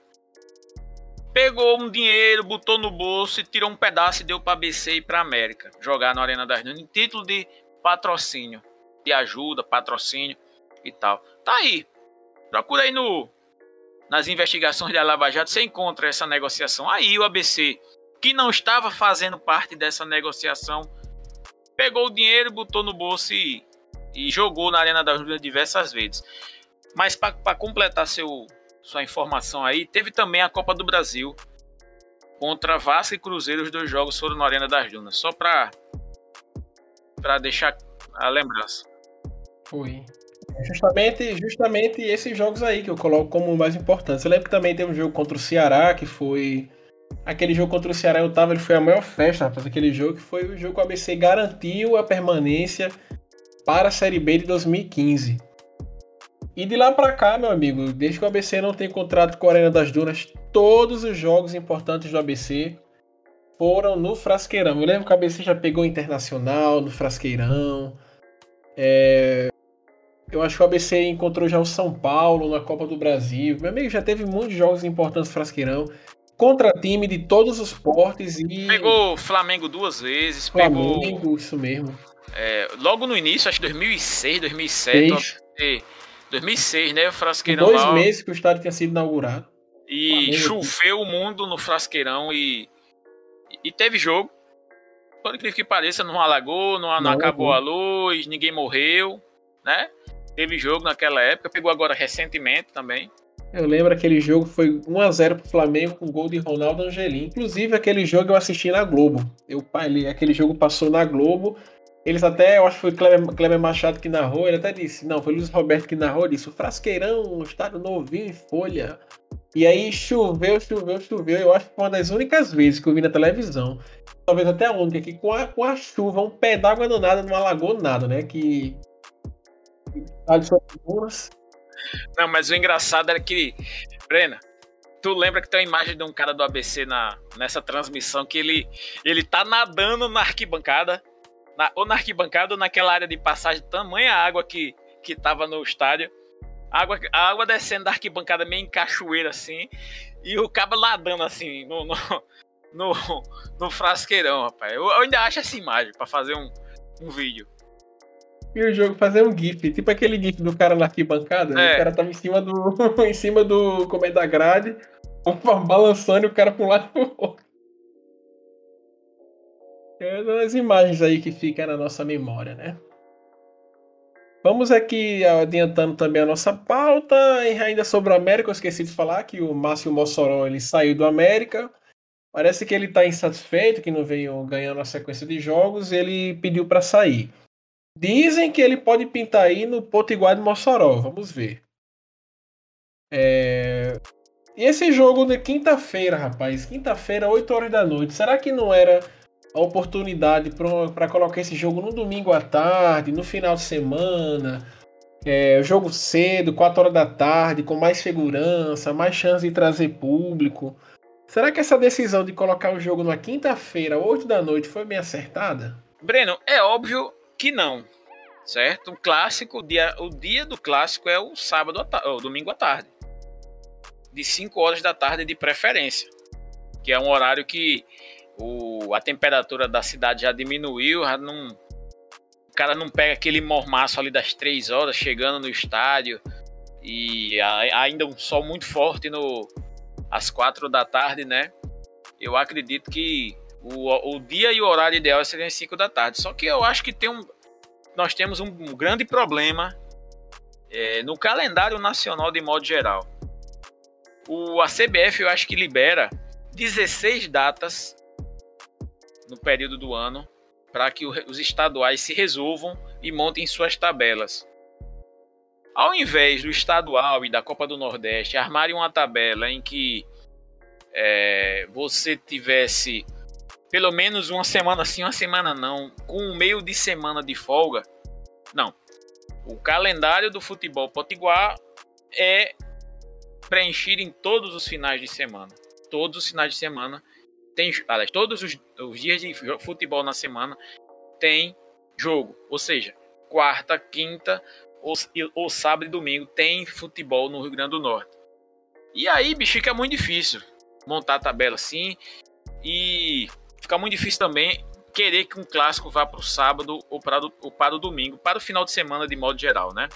Pegou um dinheiro, botou no bolso e tirou um pedaço e deu para A B C e para América jogar na Arena das Dunas em título de patrocínio, de ajuda, patrocínio e tal. Tá aí. Procura aí no, nas investigações da Lava Jato, você encontra essa negociação. Aí o A B C, que não estava fazendo parte dessa negociação, pegou o dinheiro, botou no bolso e, e jogou na Arena das Dunas diversas vezes. Mas para completar seu... sua informação aí, teve também a Copa do Brasil contra Vasco e Cruzeiro, os dois jogos foram na Arena das Dunas, só para para deixar a lembrança. Foi. Justamente, justamente esses jogos aí que eu coloco como mais importantes. Eu lembro que também teve um jogo contra o Ceará, que foi... Aquele jogo contra o Ceará, eu tava, ele foi a maior festa, rapaz, aquele jogo, que foi o jogo que o A B C garantiu a permanência para a Série B de dois mil e quinze. E de lá pra cá, meu amigo, desde que o A B C não tem contrato com a Arena das Dunas, todos os jogos importantes do A B C foram no Frasqueirão. Eu lembro que o A B C já pegou o Internacional no Frasqueirão. É... Eu acho que o A B C encontrou já o São Paulo na Copa do Brasil. Meu amigo, já teve muitos jogos importantes no Frasqueirão. Contra time de todos os portes e... Pegou Flamengo duas vezes. Flamengo, pegou, isso mesmo. É, logo no início, acho que dois mil e seis, dois mil e sete... dois mil e seis, né? O Frasqueirão dois lá, meses que o estádio tinha sido inaugurado. E choveu o mundo no Frasqueirão e, e teve jogo. Por incrível que pareça, não alagou, não, não, não acabou a luz, ninguém morreu, né? Teve jogo naquela época, pegou agora recentemente também. Eu lembro aquele jogo foi um a zero pro Flamengo com gol de Ronaldo Angelim. Inclusive, aquele jogo eu assisti na Globo. Eu, aquele jogo passou na Globo. Eles até, eu acho que foi Kleber, Kleber Machado que narrou, ele até disse, não, foi Luiz Roberto que narrou, disse, o Frasqueirão, um estádio novinho em folha. E aí choveu, choveu, choveu, eu acho que foi uma das únicas vezes que eu vi na televisão, talvez até a única, que com a, com a chuva, um pé d'água do nada, não alagou nada, né, que... Não, mas o engraçado era que, Brena, tu lembra que tem uma imagem de um cara do A B C na, nessa transmissão, que ele, ele tá nadando na arquibancada, Na, ou na arquibancada ou naquela área de passagem, tamanha água que, que tava no estádio, a água, a água descendo da arquibancada meio em cachoeira assim, e o cabo nadando assim no, no, no, no Frasqueirão, rapaz. Eu, eu ainda acho essa imagem pra fazer um, um vídeo. E o jogo fazer um gif, tipo aquele gif do cara na arquibancada, é. O cara tava em cima do em cima do como é da grade, balançando e o cara pra um lado e pro outro. É uma das imagens aí que fica na nossa memória, né? Vamos aqui adiantando também a nossa pauta, e ainda sobre o América, eu esqueci de falar que o Márcio Mossoró ele saiu do América. Parece que ele está insatisfeito, que não veio ganhando a sequência de jogos, ele pediu para sair. Dizem que ele pode pintar aí no Potiguar de Mossoró, vamos ver. É... E esse jogo de quinta-feira, rapaz, quinta-feira, oito horas da noite, será que não era a oportunidade para colocar esse jogo no domingo à tarde, no final de semana, é, jogo cedo, quatro horas da tarde, com mais segurança, mais chance de trazer público? Será que essa decisão de colocar o jogo na quinta-feira, oito da noite, foi bem acertada? Breno, é óbvio que não, certo? O clássico, o dia, o dia do clássico é o sábado, o domingo à tarde, de cinco horas da tarde de preferência, que é um horário que O, a temperatura da cidade já diminuiu, já não, o cara não pega aquele mormaço ali das três horas chegando no estádio, e a, ainda um sol muito forte no, às quatro da tarde, né? Eu acredito que o, o dia e o horário ideal seriam às cinco da tarde. Só que eu acho que tem um, nós temos um, um grande problema é, no calendário nacional de modo geral. O, a C B F eu acho que libera dezesseis datas no período do ano para que o, os estaduais se resolvam e montem suas tabelas. Ao invés do estadual e da Copa do Nordeste armarem uma tabela em que é, você tivesse pelo menos uma semana sim, uma semana não, com um meio de semana de folga, não. O calendário do futebol potiguar é preenchido em todos os finais de semana. Todos os finais de semana tem, aliás, todos os, os dias de futebol na semana tem jogo. Ou seja, quarta, quinta ou, ou sábado e domingo tem futebol no Rio Grande do Norte. E aí, bicho, fica muito difícil montar a tabela assim. E fica muito difícil também querer que um clássico vá para o sábado ou para, ou para o domingo, para o final de semana de modo geral, né?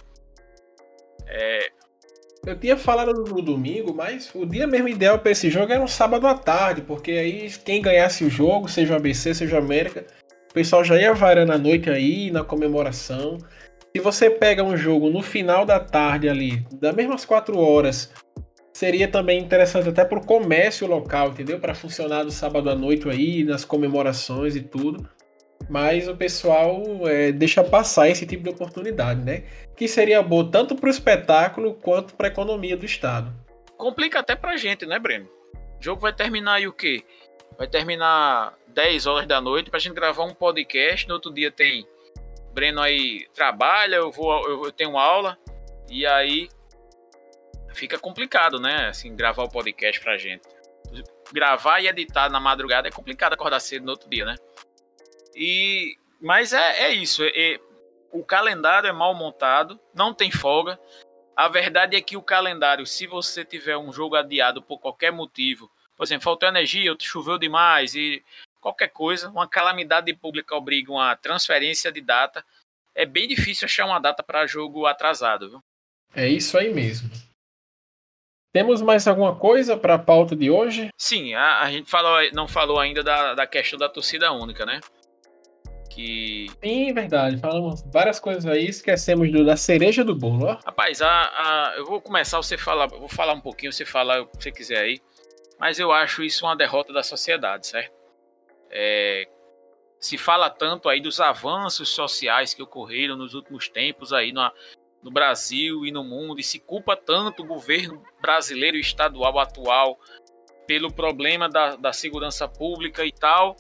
É... Eu tinha falado no domingo, mas o dia mesmo ideal para esse jogo era um sábado à tarde, porque aí quem ganhasse o jogo, seja o A B C, seja o América, o pessoal já ia varando a noite aí na comemoração. Se você pega um jogo no final da tarde ali, das mesmas quatro horas, seria também interessante até para o comércio local, entendeu? Para funcionar do sábado à noite aí, nas comemorações e tudo. Mas o pessoal é, deixa passar esse tipo de oportunidade, né? Que seria bom tanto para o espetáculo quanto para a economia do estado. Complica até pra gente, né, Breno? O jogo vai terminar aí o quê? Vai terminar dez horas da noite pra gente gravar um podcast. No outro dia tem Breno aí trabalha, eu, vou, eu, eu tenho aula. E aí fica complicado, né? Assim, gravar o podcast pra gente. Gravar e editar na madrugada é complicado, acordar cedo no outro dia, né? E, mas é, é isso. É, é, o calendário é mal montado, não tem folga. A verdade é que o calendário, se você tiver um jogo adiado por qualquer motivo, por exemplo, faltou energia, choveu demais e qualquer coisa, uma calamidade pública obriga uma transferência de data, é bem difícil achar uma data para jogo atrasado, viu? É isso aí mesmo. Temos mais alguma coisa para a pauta de hoje? Sim, a, a gente falou, não falou ainda da, da questão da torcida única, né? Que... Sim, verdade. Falamos várias coisas aí, esquecemos do, da cereja do bolo, ó. Rapaz, a, a, eu vou começar, você falar, eu vou falar um pouquinho, você fala o que você quiser aí, mas eu acho isso uma derrota da sociedade, certo? É, se fala tanto aí dos avanços sociais que ocorreram nos últimos tempos aí no, no Brasil e no mundo, e se culpa tanto o governo brasileiro e estadual atual pelo problema da, da segurança pública e tal,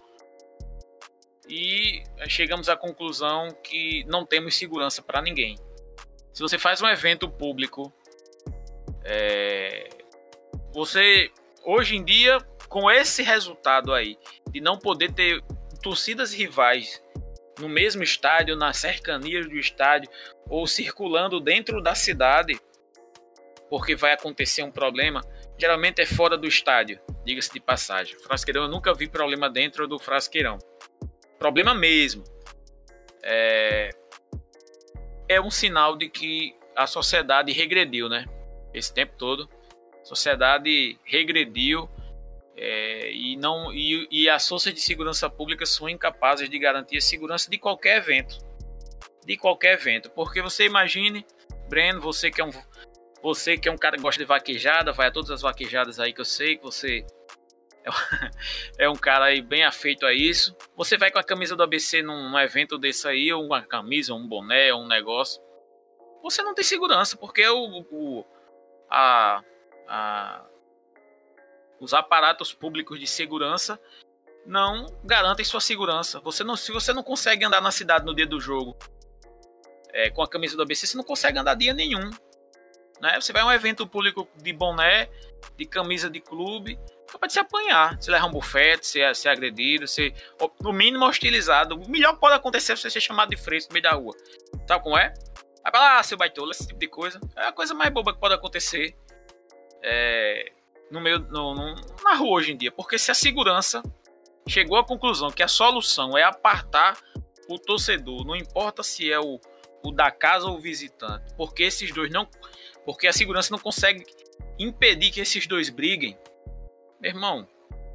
e chegamos à conclusão que não temos segurança para ninguém. Se você faz um evento público, é, você, hoje em dia, com esse resultado aí, de não poder ter torcidas rivais no mesmo estádio, nas cercanias do estádio, ou circulando dentro da cidade, porque vai acontecer um problema, geralmente é fora do estádio, diga-se de passagem. Frasqueirão, eu nunca vi problema dentro do Frasqueirão. Problema mesmo. É, é um sinal de que a sociedade regrediu, né? Esse tempo todo. A sociedade regrediu é, e, não, e, e as forças de segurança pública são incapazes de garantir a segurança de qualquer evento. De qualquer evento. Porque você imagine, Breno, você que é um, você que é um cara que gosta de vaquejada, vai a todas as vaquejadas aí que eu sei que você... é um cara aí bem afeito a isso. Você vai com a camisa do A B C num, num evento desse aí, ou uma camisa, um boné, um negócio, você não tem segurança, porque o, o, a, a, os aparatos públicos de segurança não garantem sua segurança. Você não, se você não consegue andar na cidade no dia do jogo é, com a camisa do A B C, você não consegue andar dia nenhum, né? Você vai a um evento público de boné, de camisa de clube, pode se apanhar, se levar um bufete, ser, ser agredido, ser no mínimo hostilizado. O melhor que pode acontecer é você ser chamado de fresco no meio da rua. Sabe como é? Vai pra lá, seu baitola, esse tipo de coisa. É a coisa mais boba que pode acontecer é, no meio, no, no, na rua hoje em dia. Porque se a segurança chegou à conclusão que a solução é apartar o torcedor, não importa se é o, o da casa ou o visitante, porque esses dois não... porque a segurança não consegue impedir que esses dois briguem. Meu irmão,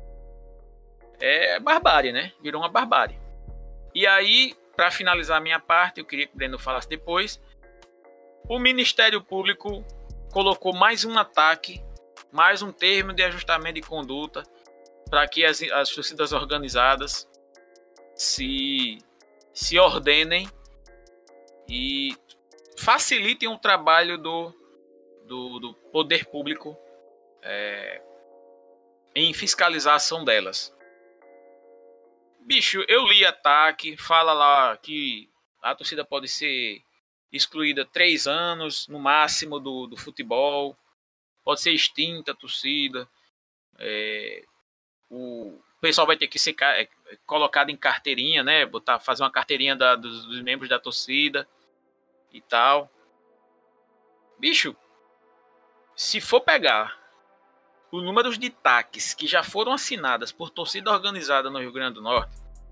é barbárie, né? Virou uma barbárie. E aí, para finalizar a minha parte, eu queria que o Breno falasse depois, o Ministério Público colocou mais um ataque, mais um termo de ajustamento de conduta para que as, as torcidas organizadas se, se ordenem e facilitem o trabalho do, do, do poder público é, em fiscalizar a ação delas. Bicho, eu li ataque, fala lá que a torcida pode ser excluída três anos no máximo do, do futebol, pode ser extinta a torcida, é, o pessoal vai ter que ser é, colocado em carteirinha, né? Botar, fazer uma carteirinha da, dos, dos membros da torcida e tal. Bicho, se for pegar o número de taques que já foram assinadas por torcida organizada no Rio Grande do Norte,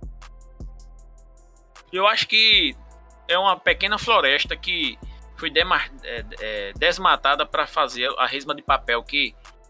eu acho que é uma pequena floresta que foi demar, é, é, desmatada para fazer a resma de papel que,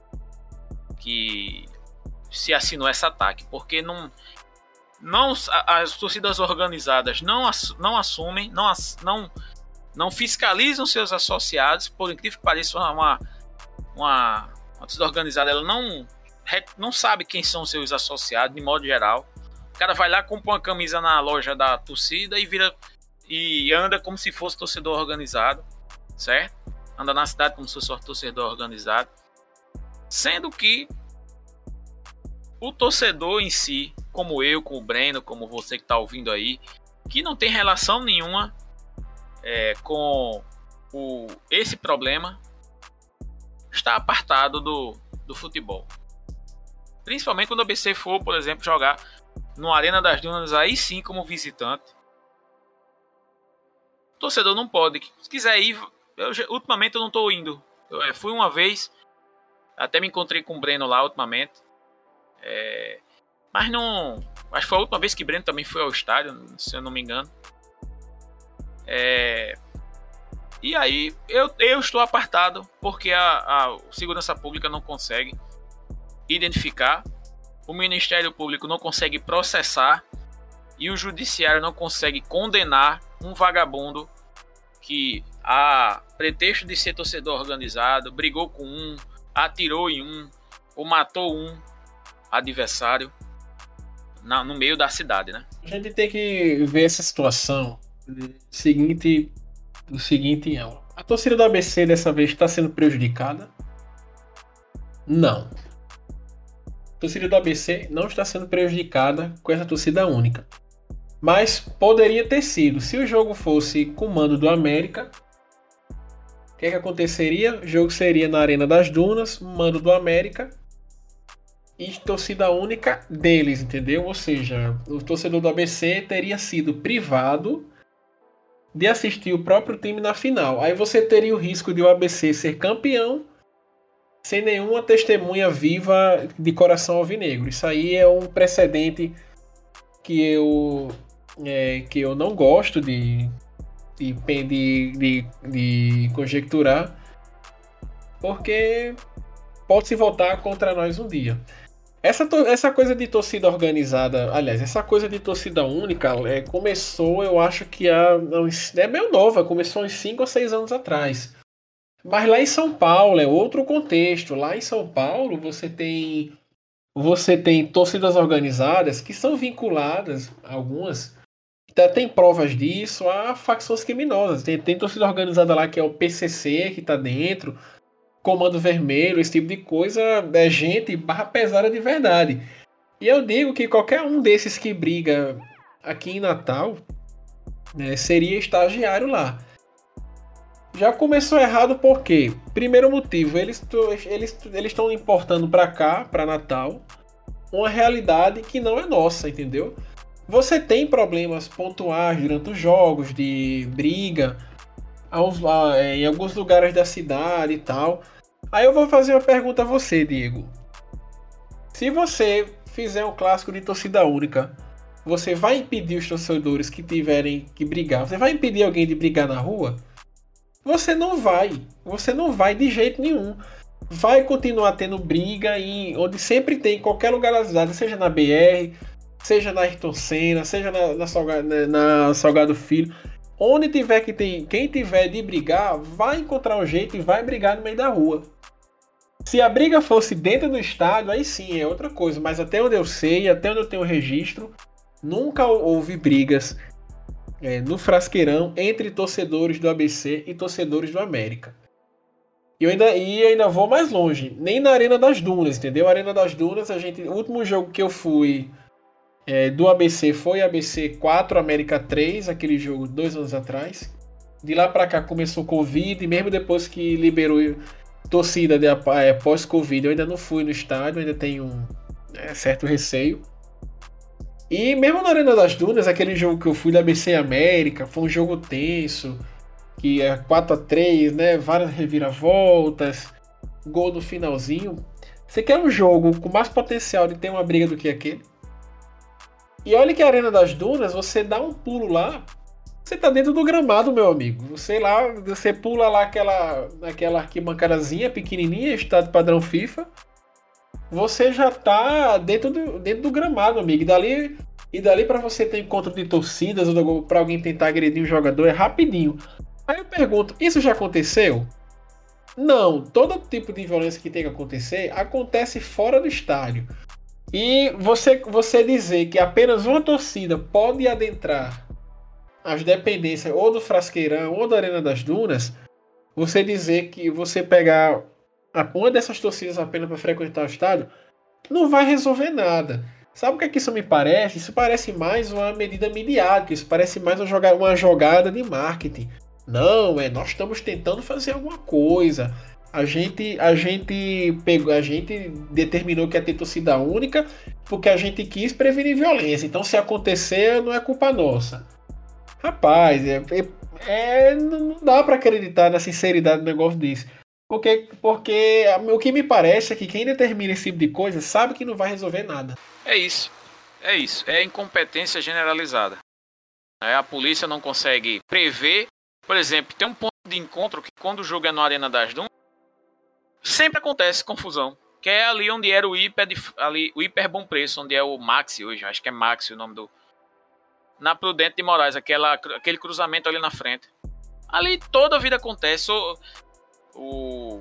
que se assinou esse ataque, porque não, não, as torcidas organizadas não, não assumem, não, não, não fiscalizam seus associados, por incrível que pareça, uma, uma, uma torcida organizada ela não, não sabe quem são seus associados, de modo geral. O cara vai lá, compra uma camisa na loja da torcida e vira e anda como se fosse torcedor organizado, certo? Anda na cidade como se fosse torcedor organizado, sendo que o torcedor em si, como eu, como o Breno, como você que está ouvindo aí, que não tem relação nenhuma é, com o, esse problema, está apartado do, do futebol. Principalmente quando o A B C for, por exemplo, jogar no Arena das Dunas, aí sim como visitante. O torcedor não pode. Se quiser ir, eu, ultimamente eu não estou indo. Eu é, fui uma vez, até me encontrei com o Breno lá ultimamente. É, mas não. Acho que foi a última vez que o Breno também foi ao estádio, se eu não me engano. É, e aí eu, eu estou apartado porque a, a segurança pública não consegue identificar, o Ministério Público não consegue processar e o Judiciário não consegue condenar um vagabundo que, a pretexto de ser torcedor organizado, brigou com um, atirou em um ou matou um adversário na, no meio da cidade, né? A gente tem que ver essa situação do seguinte, do seguinte ângulo. A torcida do A B C dessa vez está sendo prejudicada? Não. A torcida do A B C não está sendo prejudicada com essa torcida única. Mas poderia ter sido. Se o jogo fosse com o mando do América, o que, é que aconteceria? O jogo seria na Arena das Dunas, mando do América e torcida única deles, entendeu? Ou seja, o torcedor do A B C teria sido privado de assistir o próprio time na final. Aí você teria o risco de o A B C ser campeão sem nenhuma testemunha viva de coração alvinegro. Isso aí é um precedente que eu, é, que eu não gosto de, de, de, de, de conjecturar, porque pode se voltar contra nós um dia. Essa, essa coisa de torcida organizada, aliás, essa coisa de torcida única é, começou, eu acho que há, é meio nova, começou uns cinco ou seis anos atrás. Mas lá em São Paulo é outro contexto. Lá em São Paulo você tem, você tem torcidas organizadas que são vinculadas, algumas, até tem provas disso, a facções criminosas. Tem, tem torcida organizada lá que é o P C C, que está dentro, Comando Vermelho, esse tipo de coisa, é gente barra pesada de verdade. E eu digo que qualquer um desses que briga aqui em Natal, né, seria estagiário lá. Já começou errado porque, primeiro motivo, eles eles eles estão importando para cá, para Natal, uma realidade que não é nossa, entendeu? Você tem problemas pontuais durante os jogos, de briga, aos, em alguns lugares da cidade e tal. Aí eu vou fazer uma pergunta a você, Diego. Se você fizer um clássico de torcida única, você vai impedir os torcedores que tiverem que brigar? Você vai impedir alguém de brigar na rua? Você não vai. Você não vai de jeito nenhum. Vai continuar tendo briga em, onde sempre tem, em qualquer lugar da cidade, seja na B R, seja na Ayrton Senna, seja na, na, Salgado, na, na Salgado Filho. Onde tiver que tem, quem tiver de brigar, vai encontrar um jeito e vai brigar no meio da rua. Se a briga fosse dentro do estádio, aí sim é outra coisa. Mas até onde eu sei, até onde eu tenho registro, nunca houve brigas é, no Frasqueirão entre torcedores do A B C e torcedores do América. E eu ainda, e ainda vou mais longe, nem na Arena das Dunas, entendeu? A Arena das Dunas, a gente, o último jogo que eu fui é, do A B C foi A B C quatro, América três, aquele jogo dois anos atrás. De lá pra cá começou o Covid, e mesmo depois que liberou torcida de, é, pós-Covid, eu ainda não fui no estádio, ainda tenho um é, certo receio. E mesmo na Arena das Dunas, aquele jogo que eu fui da A B C América, foi um jogo tenso, que é quatro a três, né? Várias reviravoltas, gol no finalzinho. Você quer um jogo com mais potencial de ter uma briga do que aquele? E olha que a Arena das Dunas, você dá um pulo lá, você tá dentro do gramado, meu amigo. Você lá, você pula lá aquela, aquela arquibancadazinha pequenininha, estádio padrão FIFA. Você já tá dentro do, dentro do gramado, amigo. E dali, e dali para você ter encontro de torcidas ou para alguém tentar agredir um jogador é rapidinho. Aí eu pergunto, isso já aconteceu? Não, todo tipo de violência que tem que acontecer, acontece fora do estádio. E você, você dizer que apenas uma torcida pode adentrar as dependências ou do Frasqueirão ou da Arena das Dunas, você dizer que você pegar uma dessas torcidas apenas para frequentar o estádio, não vai resolver nada. Sabe o que é que isso me parece? Isso parece mais uma medida midiática, isso parece mais uma jogada, uma jogada de marketing. Não, é, nós estamos tentando fazer alguma coisa. A gente, a gente pegou, a gente determinou que ia ter torcida única porque a gente quis prevenir violência. Então, se acontecer, não é culpa nossa. Rapaz, é, é, é não dá para acreditar na sinceridade do negócio disso. Porque, porque o que me parece é que quem determina esse tipo de coisa sabe que não vai resolver nada. É isso. É isso. É incompetência generalizada. A polícia não consegue prever. Por exemplo, tem um ponto de encontro que quando o jogo é na Arena das Dunas, sempre acontece confusão. Que é ali onde era o Hiper, ali, o Hiper Bom Preço, onde é o Maxi hoje. Acho que é Maxi o nome do... Na Prudente de Moraes, aquela, aquele cruzamento ali na frente. Ali toda a vida acontece. O, o,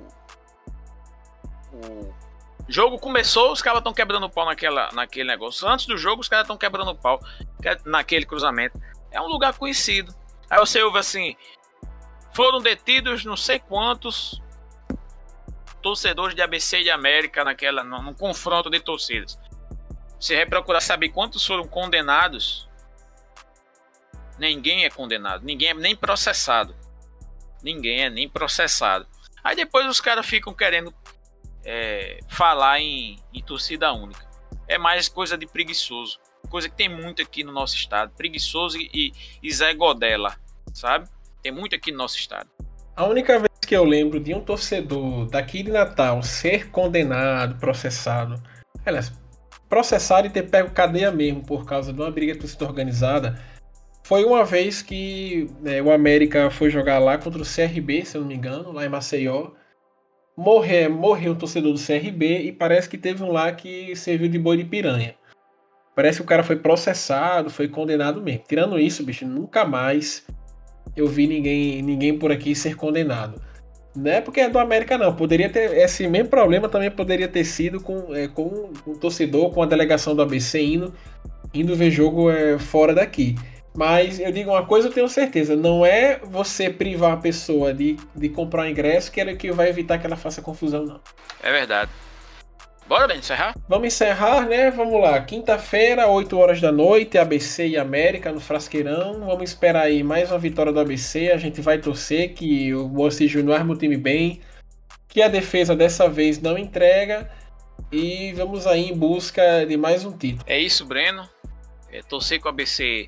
o jogo começou, os caras estão quebrando o pau naquela, naquele negócio. Antes do jogo, os caras estão quebrando o pau naquele cruzamento. É um lugar conhecido. Aí você ouve assim, foram detidos não sei quantos torcedores de A B C e de América naquela, num, num confronto de torcidas. Você vai procurar saber quantos foram condenados. Ninguém é condenado, ninguém é nem processado. Ninguém é nem processado. Aí depois os caras ficam querendo é, falar em, em torcida única. É mais coisa de preguiçoso. Coisa que tem muito aqui no nosso estado. Preguiçoso e, e Zé Godela, sabe? Tem muito aqui no nosso estado. A única vez que eu lembro de um torcedor daqui de Natal ser condenado, processado, aliás, processado e ter pego cadeia mesmo por causa de uma briga de torcida organizada, foi uma vez que né, o América foi jogar lá contra o C R B, se eu não me engano, lá em Maceió. Morreu, morreu um torcedor do C R B e parece que teve um lá que serviu de boi de piranha. Parece que o cara foi processado, foi condenado mesmo. Tirando isso, bicho, nunca mais eu vi ninguém, ninguém por aqui ser condenado. Não é porque é do América, não. Poderia ter, esse mesmo problema também poderia ter sido com, é, com um torcedor, com a delegação do A B C indo, indo ver jogo é, fora daqui. Mas eu digo uma coisa, eu tenho certeza. Não é você privar a pessoa de, de comprar um ingresso que, ela, que vai evitar que ela faça confusão, não. É verdade. Bora, bem, encerrar? Vamos encerrar, né? Vamos lá. Quinta-feira, oito horas da noite, A B C e América no Frasqueirão. Vamos esperar aí mais uma vitória do A B C. A gente vai torcer que o Moacir Júnior arme o time bem, que a defesa dessa vez não entrega e vamos aí em busca de mais um título. É isso, Breno. É torcer que o A B C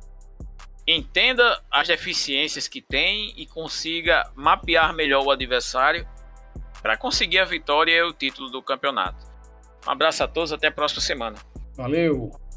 entenda as deficiências que tem e consiga mapear melhor o adversário para conseguir a vitória e o título do campeonato. Um abraço a todos, até a próxima semana. Valeu!